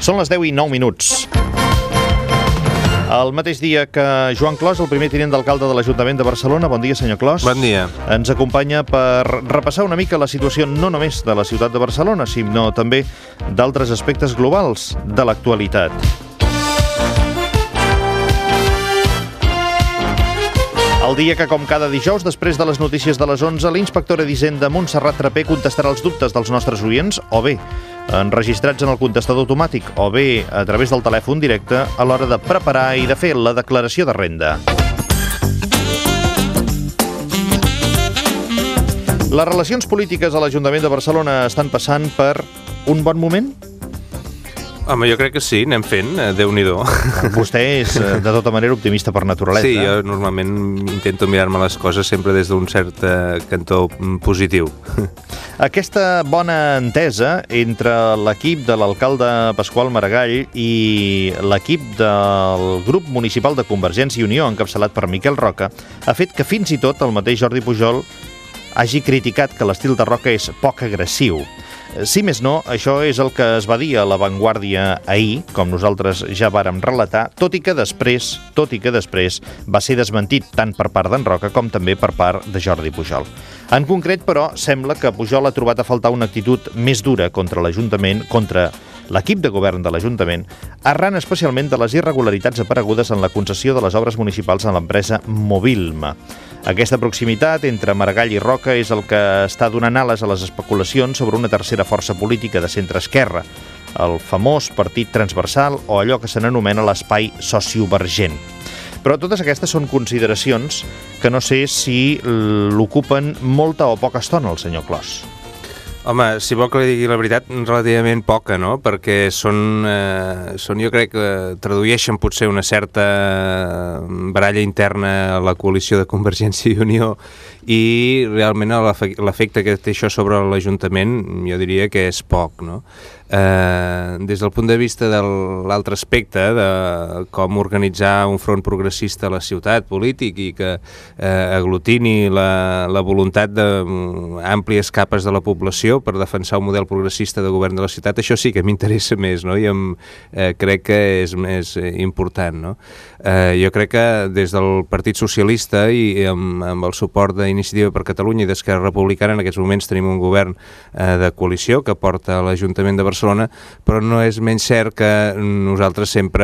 Són les 10:09. El mateix dia que Joan Clos, el primer tinent d'alcalde de l'Ajuntament de Barcelona. Bon dia, senyor Clos. Bon dia. Ens acompanya per repassar una mica la situació no només de la ciutat de Barcelona, sinó també d'altres aspectes globals de l'actualitat. El dia que, com cada dijous, després de les notícies de les 11, l'inspectora d'Hisenda Montserrat Trapé contestarà els dubtes dels nostres oients, o bé enregistrats en el contestador automàtic, o bé a través del telèfon directe a l'hora de preparar i de fer la declaració de renda. Les relacions polítiques a l'Ajuntament de Barcelona estan passant per un bon moment? Home, jo crec que sí, anem fent, Déu-n'hi-do. Vostè és, de tota manera, optimista per naturalesa. Sí, jo normalment intento mirar-me les coses sempre des d'un cert cantó positiu. Aquesta bona entesa entre l'equip de l'alcalde Pasqual Maragall i l'equip del grup municipal de Convergència i Unió, encapçalat per Miquel Roca, ha fet que fins i tot el mateix Jordi Pujol hagi criticat que l'estil de Roca és poc agressiu. Si més no, això és el que es va dir a La Vanguardia ahir, com nosaltres ja vàrem relatar, tot i que després va ser desmentit tant per part d'en Roca com també per part de Jordi Pujol. En concret, però, sembla que Pujol ha trobat a faltar una actitud més dura contra l'Ajuntament, contra l'equip de govern de l'Ajuntament, arran especialment de les irregularitats aparegudes en la concessió de les obres municipals a l'empresa Mobilma. Aquesta proximitat entre Maragall i Roca és el que està donant ales a les especulacions sobre una tercera força política de centre-esquerra, el famós partit transversal o allò que se n'anomena l'espai sociovergent. Però totes aquestes són consideracions que no sé si l'ocupen molta o poca estona el senyor Clos. Home, si vol que li digui la veritat, relativament poca, no? Perquè són jo crec que tradueixen potser una certa baralla interna a la coalició de Convergència i Unió i realment l'efecte que té això sobre l'Ajuntament jo diria que és poc, no? Des del punt de vista de l'altre aspecte de com organitzar un front progressista a la ciutat polític i que aglutini la voluntat d'àmplies capes de la població per defensar un model progressista de govern de la ciutat, això sí que m'interessa més, no? I crec que és més important, no? Jo crec que des del Partit Socialista i amb el suport d'Iniciativa per Catalunya i d'Esquerra Republicana en aquests moments tenim un govern de coalició que porta a l'Ajuntament de Barcelona, però no és menys cert que nosaltres sempre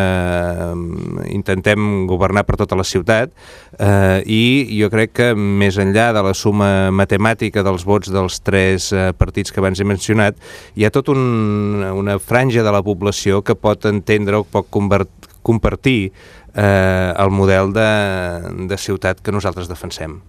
intentem governar per tota la ciutat i jo crec que més enllà de la suma matemàtica dels vots dels tres partits que abans he mencionat, hi ha tota una franja de la població que pot entendre o pot compartir el model de ciutat que nosaltres defensem.